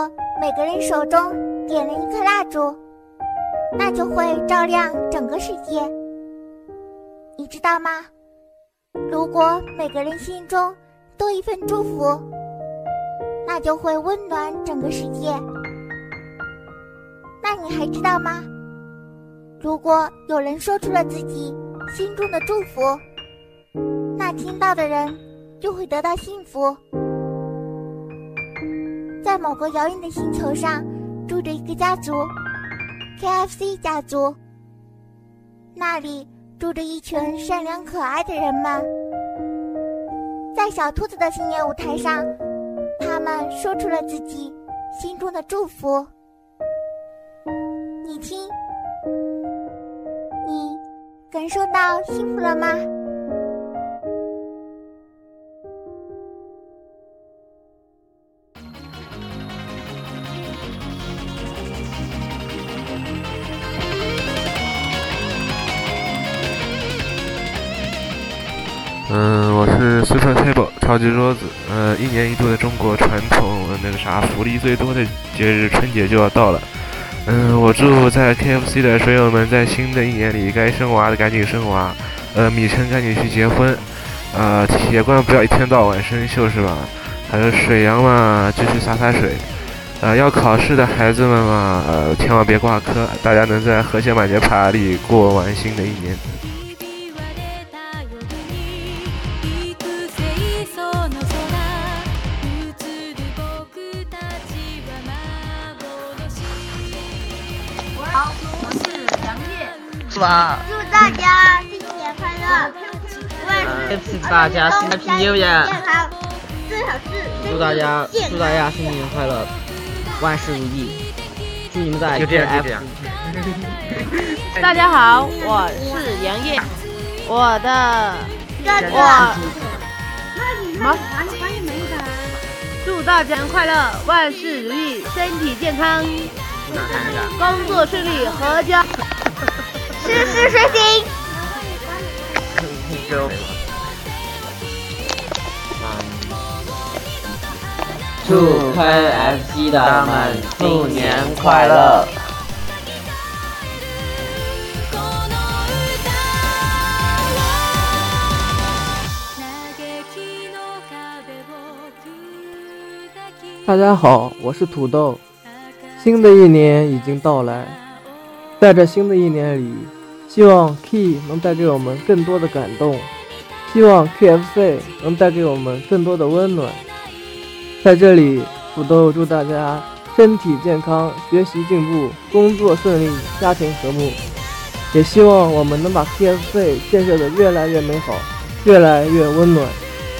果每个人手中点了一颗蜡烛，那就会照亮整个世界，你知道吗？如果每个人心中多一份祝福，那就会温暖整个世界。那你还知道吗？如果有人说出了自己心中的祝福，那听到的人就会得到幸福。在某个遥远的星球上住着一个家族， KFC 家族，那里住着一群善良可爱的人们。在小兔子的新年舞台上，他们说出了自己心中的祝福。你听，你感受到幸福了吗？ 我是 Super Table 超级桌子。一年一度的中国传统福利最多的节日春节就要到了。我祝在 KFC 的水友们在新的一年里该生娃的赶紧生娃，米晨赶紧去结婚，铁罐不要一天到晚生锈是吧？还有水阳嘛，继续洒水。要考试的孩子们嘛，千万别挂科，大家能在和谐满街爬里过完新的一年。 好，我是杨烨， 是吧？ 祝大家新年快乐， 祝大家新年平安， 健康，最好是祝大家新年快乐，万事如意，祝你们在 KF。 大家好，我是杨烨，祝大家快乐，万事如意，身体健康，工作顺利，阖家事事顺心。 祝 KFC 的们新年快乐。 大家好，我是土豆。新的一年已经到来，在这新的一年里，希望 Key 能带给我们更多的感动，希望 KFC 能带给我们更多的温暖。在这里，土豆祝大家身体健康，学习进步，工作顺利，家庭和睦。也希望我们能把 KFC 建设得越来越美好，越来越温暖。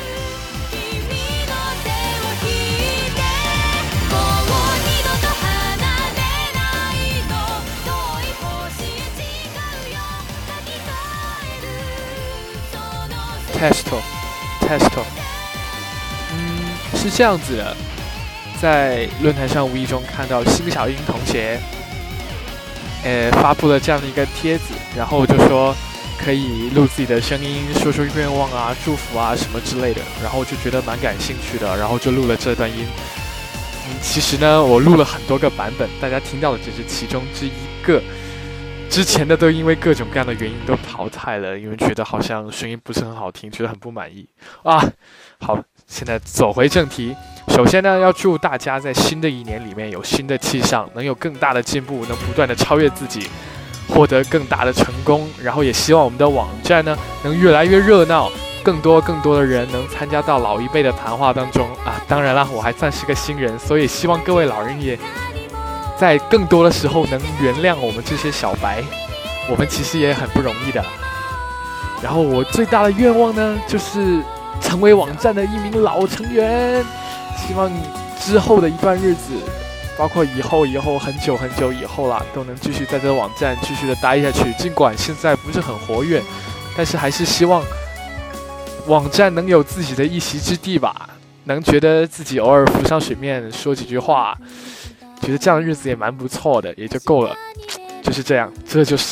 Testo，是这样子的，在论坛上无意中看到辛小英同学，发布了这样的一个帖子，然后就说可以录自己的声音，说说愿望啊、祝福啊什么之类的，然后就觉得蛮感兴趣的，然后就录了这段音。其实呢，我录了很多个版本，大家听到的只是其中之一个。之前的都因为各种各样的原因都淘汰了，因为觉得好像声音不是很好听，觉得很不满意啊。好，现在走回正题。首先呢，要祝大家在新的一年里面有新的气象，能有更大的进步，能不断的超越自己，获得更大的成功。然后也希望我们的网站呢能越来越热闹，更多的人能参加到老一辈的谈话当中啊。当然了，我还算是个新人，所以希望各位老人也在更多的时候能原谅我们这些小白，我们其实也很不容易的。然后我最大的愿望呢，就是成为网站的一名老成员，希望之后的一段日子，包括以后很久以后啦，都能继续在这个网站继续的待下去。尽管现在不是很活跃，但是还是希望网站能有自己的一席之地吧，能觉得自己偶尔浮上水面说几句话，觉得这样的日子也蛮不错的，也就够了。就是这样，这就是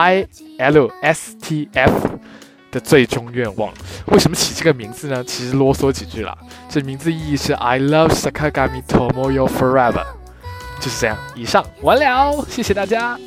ILSTF 的最终愿望。为什么起这个名字呢？其实啰嗦几句啦。这名字意义是 I love Sakagami Tomoyo forever。 就是这样，以上完了，谢谢大家。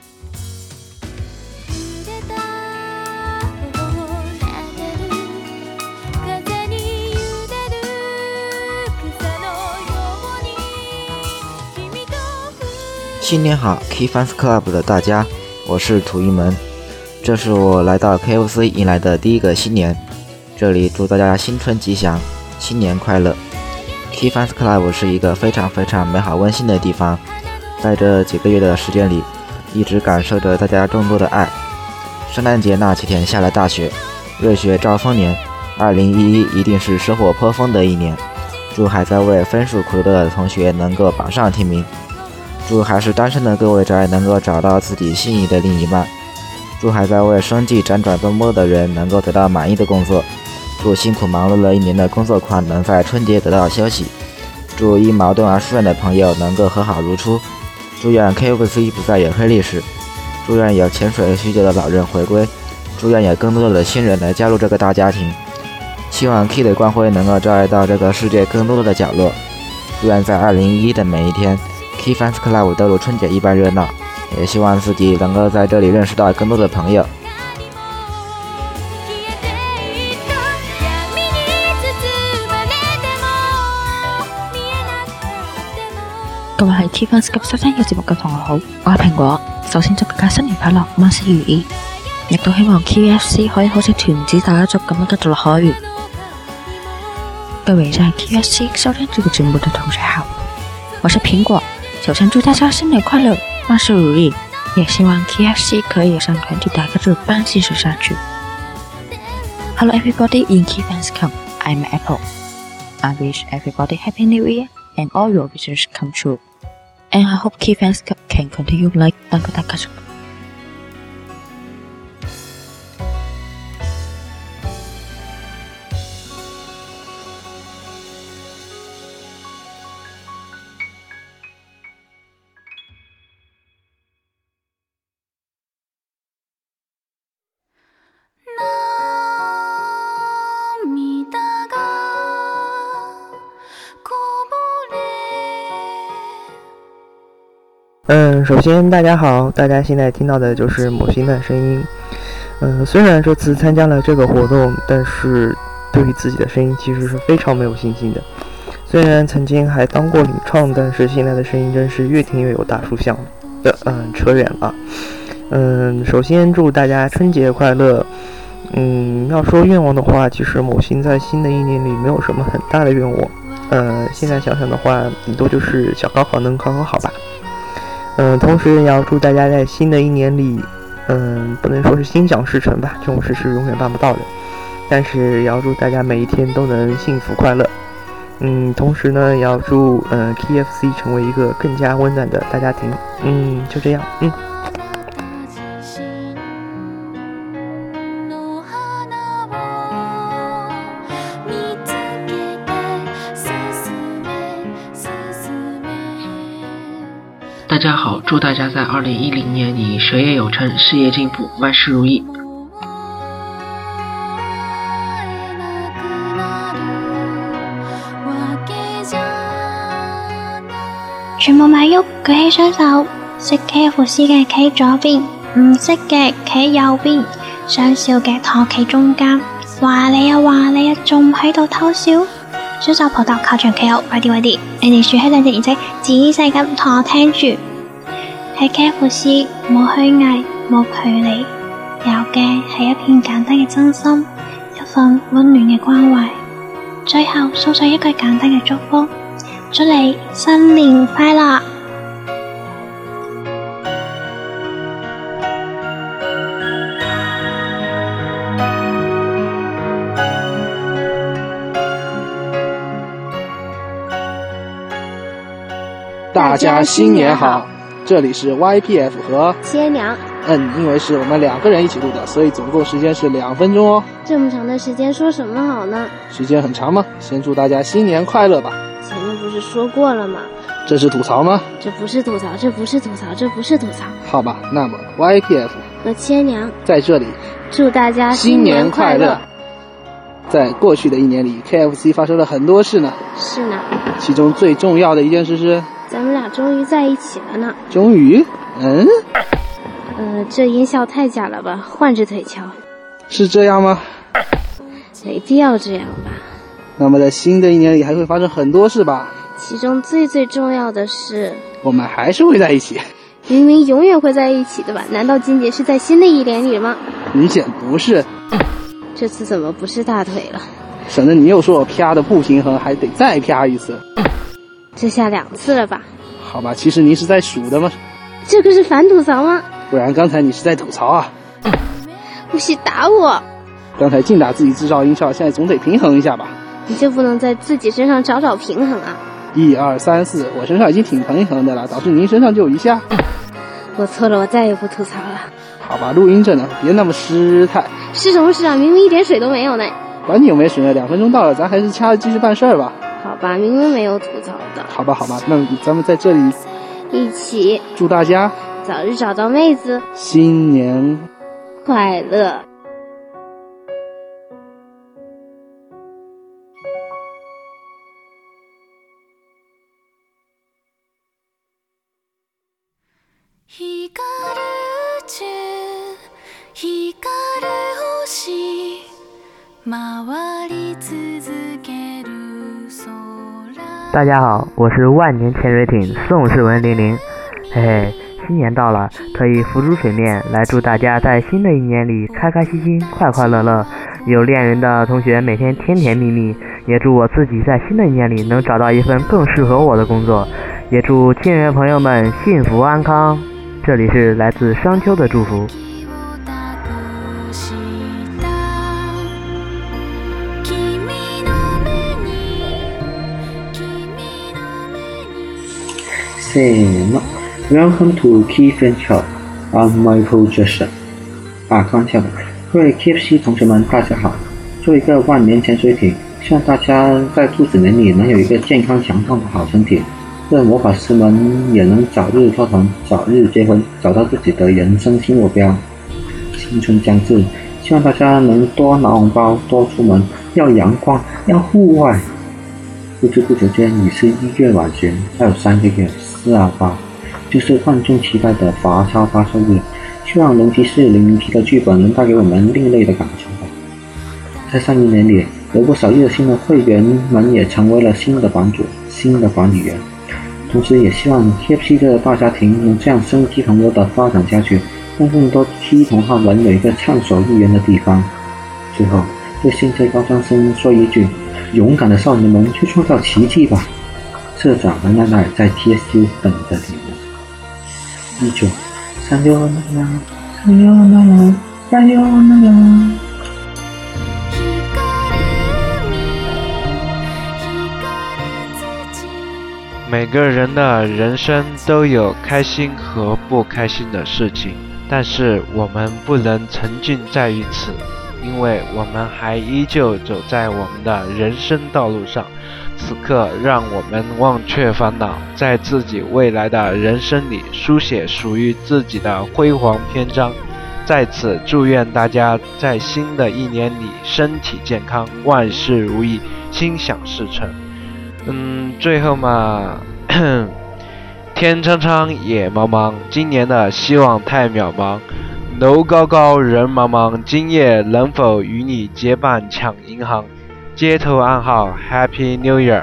新年好 Key Fans Club 的大家，我是土一门，这是我来到 KFC 迎来的第一个新年，这里祝大家新春吉祥，新年快乐。 Key Fans Club 是一个非常美好温馨的地方，在这几个月的时间里，一直感受着大家众多的爱。圣诞节那几天下了大雪，热血兆丰年，2011一定是收获颇丰的一年。祝还在为分数苦斗的同学能够榜上提名，祝还是单身的各位宅能够找到自己心仪的另一半，祝还在为生计辗转奔波的人能够得到满意的工作，祝辛苦忙碌了一年的工作狂能在春节得到休息，祝因矛盾而疏远的朋友能够和好如初，祝愿 KFC 不再有黑历史，祝愿有潜水许久的老人回归，祝愿有更多的新人来加入这个大家庭，希望 Key 的光辉能够照耀到这个世界更多的角落，祝愿在2011的每一天Key Fans Club 都如春节一般热闹，也希望自己能够在这里认识到更多的朋友。 各位係 Key Fans Club 收聽嘅節目嘅同學好，我係蘋果。首先祝大家新年快樂，萬事如意，亦都希望 KFC 可以好似團子大家族咁樣繼續落去。各位在 KFC 收聽這個節目的同學好，我是蘋果。首先祝大家新年快樂，萬事如意，也希望 KFC 可以像團體大家族般繼續下去。Hello everybody in Key Fans Club, I'm Apple. I wish everybody Happy New Year and all your wishes come true. And I hope Key Fans Club can continue like 當個大家族。 首先大家好，大家现在听到的就是某星的声音。虽然这次参加了这个活动，但是对于自己的声音其实是非常没有信心的。虽然曾经还当过领唱，但是现在的声音真是越听越有大叔相。扯远了。首先祝大家春节快乐。要说愿望的话，其实某星在新的一年里没有什么很大的愿望。现在想想的话，顶多就是小高考能考好吧。同时也要祝大家在新的一年里，不能说是心想事成吧，这种事是永远办不到的，但是也要祝大家每一天都能幸福快乐。同时呢，也要祝KFC 成为一个更加温暖的大家庭。就这样。 大家好，祝大家在2010年里学业有成，事业进步，万事如意。 全部買喐，舉起雙手，識 KFC 嘅企左邊，唔識嘅企右邊，想笑嘅托企中間，話你啊，仲喺度偷笑。雙手抱頭靠牆企好，快啲，你哋豎起兩隻耳仔，仔細咁同我聽住。喺 KFC 冇虛偽，冇距離，有嘅係一片簡單嘅真心，一份溫暖嘅關懷。最後送上一句簡單嘅祝福，祝你新年快樂！ 大家新年好，这里是 YPF 和千娘。 因为是我们2个人一起录的，所以总共时间是2分钟哦。 这么长的时间说什么好呢？ 时间很长吗？先祝大家新年快乐吧。 前面不是说过了吗？ 这是吐槽吗？ 这不是吐槽，这不是吐槽，这不是吐槽。 好吧，那么 YPF 和千娘在这里祝大家新年快乐。在过去的一年里 ，KFC 发生了很多事呢。 是呢。 其中最重要的一件事是， 咱们俩终于在一起了呢。 终于？ 这音效太假了吧，换只腿瞧。 是这样吗？ 没必要这样吧。 那么在新的一年里还会发生很多事吧？ 其中最重要的是， 我们还是会在一起。 明明永远会在一起的吧？难道仅仅是在新的一年里吗？ 明显不是。 这次怎么不是大腿了？ 省得你又说我啪的不平衡，还得再啪一次。 这下2次了吧？ 好吧，其实你是在数的吗？ 这可是反吐槽吗？ 不然刚才你是在吐槽啊。 不许打我！ 刚才净打自己制造音效，现在总得平衡一下吧？ 你就不能在自己身上找平衡啊 ？1、2、3、4，我身上已经挺平衡的了，导致您身上就有1下。 我错了，我再也不吐槽了。 好吧，录音着呢，别那么失态。 是什么事啊？明明一点水都没有呢。 管你有没水呢，2分钟到了，咱还是掐着继续办事儿吧。 好吧，明明没有吐槽的。 好吧，那咱们在这里一起祝大家早日找到妹子， 新年快乐。 大家好，我是万年潜水艇宋世文00。嘿嘿，新年到了，特意浮出水面来祝大家在新的一年里开开心心、快快乐乐。有恋人的同学每天甜甜蜜蜜，也祝我自己在新的一年里能找到一份更适合我的工作，也祝亲人朋友们幸福安康。这里是来自商丘的祝福。 Welcome to Key Friendship. I'm Michael Jackson. 开玩笑的。各位 KFC 同学们，大家好。作为一个万年潜水艇，希望大家在兔子年里能有一个健康强壮的好身体。愿魔法师们也能早日脱团，早日结婚，找到自己的人生新目标。新春将至，希望大家能多拿红包，多出门，要阳光，要户外。不知不觉间已是1月晚旬，还有3个月，428，就是万众期待的罚抄发售日。希望龙骑士007的剧本能带给我们另类的感受吧。在上一年里，有不少热心的会员们也成为了新的版主、新的管理员。同时也希望 KFC 的大家庭能这样生机蓬勃的发展下去，让更多七同好们有一个畅所欲言的地方。最后，对现在高中生说一句：勇敢的少年们去创造奇迹吧！社长和奈奈在 TSU 等着你们。19三六啦啦，三六啦啦，三六啦啦。 每个人的人生都有开心和不开心的事情，但是我们不能沉浸在于此，因为我们还依旧走在我们的人生道路上。此刻让我们忘却烦恼，在自己未来的人生里书写属于自己的辉煌篇章。在此祝愿大家在新的一年里身体健康，万事如意，心想事成。最后嘛，天苍苍野茫茫，今年的希望太渺茫。楼高高人茫茫，今夜能否与你结伴抢银行？街头暗号 Happy New Year。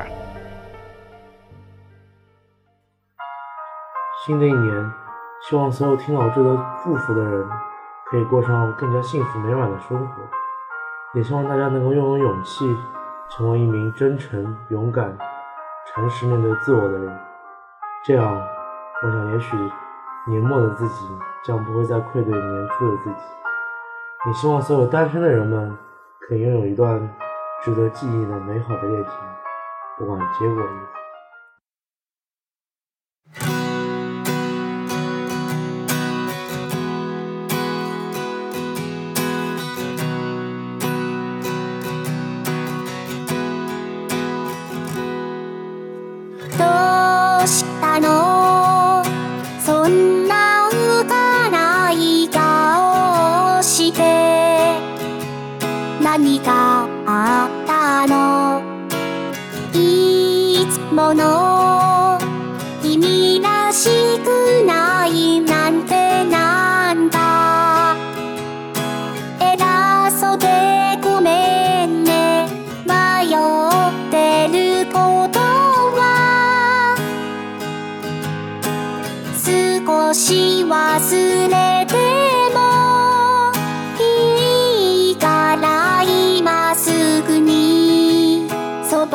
新的一年，希望所有听到这个祝福的人可以过上更加幸福美满的生活，也希望大家能够拥有勇气，成为一名真诚、勇敢、诚实面对自我的人。这样，我想也许年末的自己将不会再愧对年初的自己。也希望所有单身的人们可以拥有一段值得记忆的美好的恋情，不管结果如何。 どうしたの？そんな浮かない顔して何かあったの？いつ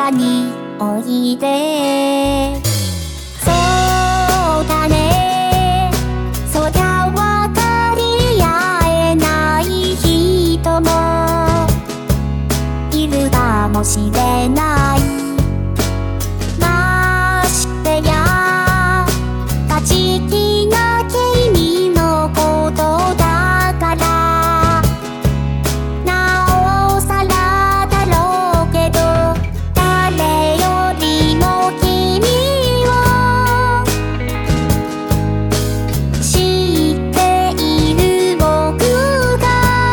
ばにおいで。そうだね、そりゃ分かり合えない人もいるかもしれない。ましてや勝ち気な君のことだから、なおさらだろうけど、誰よりも君を知っている僕が、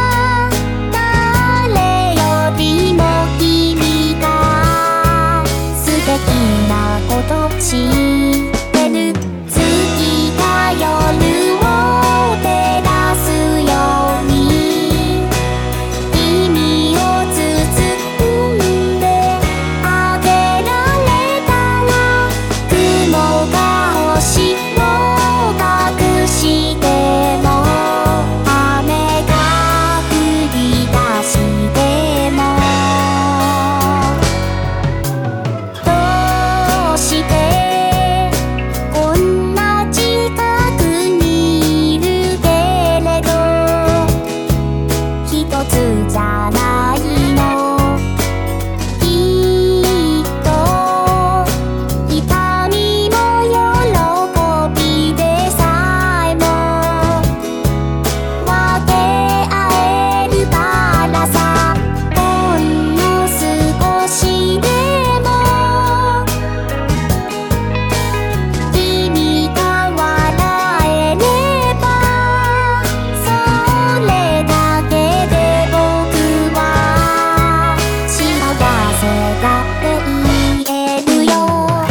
誰よりも君が素敵なこと知ってる。月が夜を照らすように君を包んであげられたら、雲が星を隠しても、雨が降り出しても、どうしてこんな近くにいるけれど一つじゃないの。きっと痛みも喜びでさえも分け合えるからさ。ほんの少しでも君が笑えれば、それだけで僕は幸せだって言えるよ。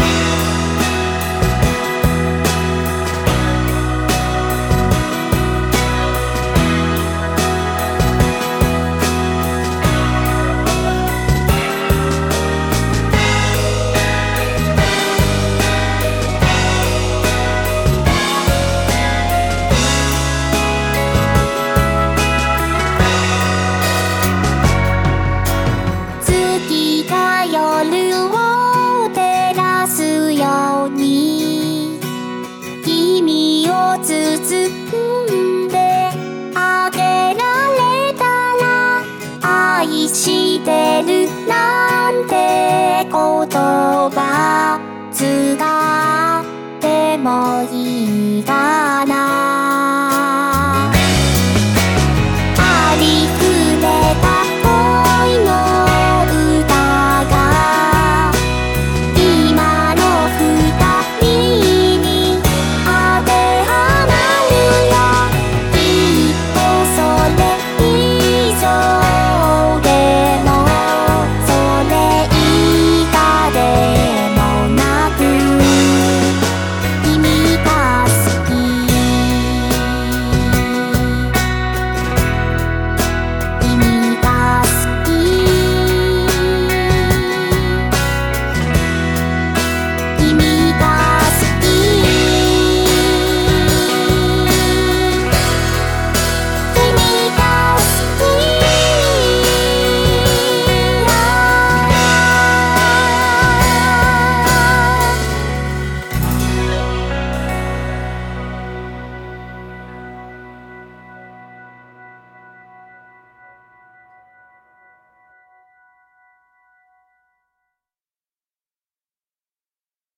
月が夜を照らすように君を包んであげられたら、愛してるなんて言葉使ってもいいかな。